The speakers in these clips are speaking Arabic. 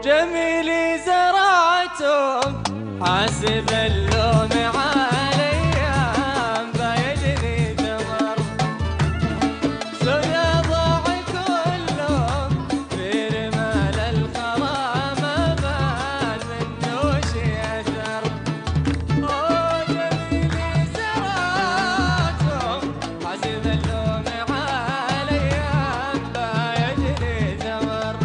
جميلي زرعتم حاسب اللوم عليا بايدني تمر سويا ضاع كله في رمال الغرامة بان منه شي اثر جميلي زرعتم حاسب اللوم عليا بايدني تمر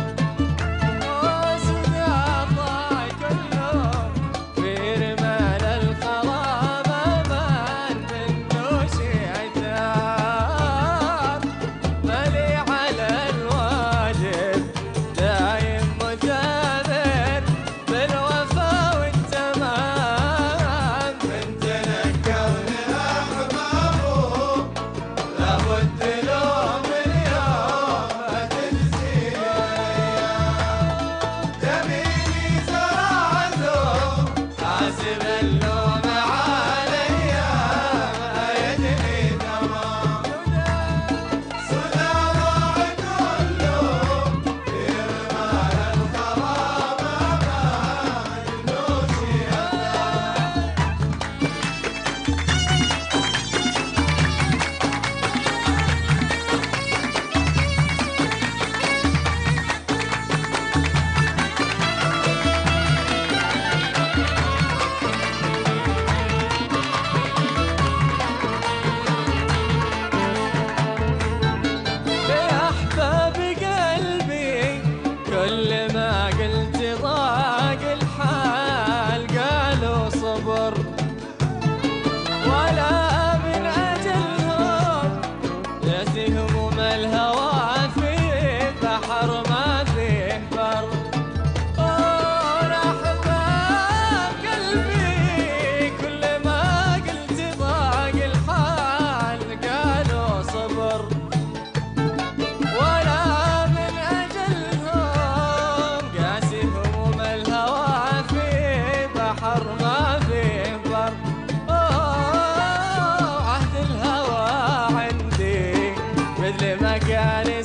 كل ما قلت ضاق الحال قالوا صبر ولا من أجلهم يأتي هموم الهوى في بحر ما فيه بر أحباب قلبي كل ما قلت ضاق الحال قالوا صبر ما فيه بر عهد الهوى عندي مثل ما كان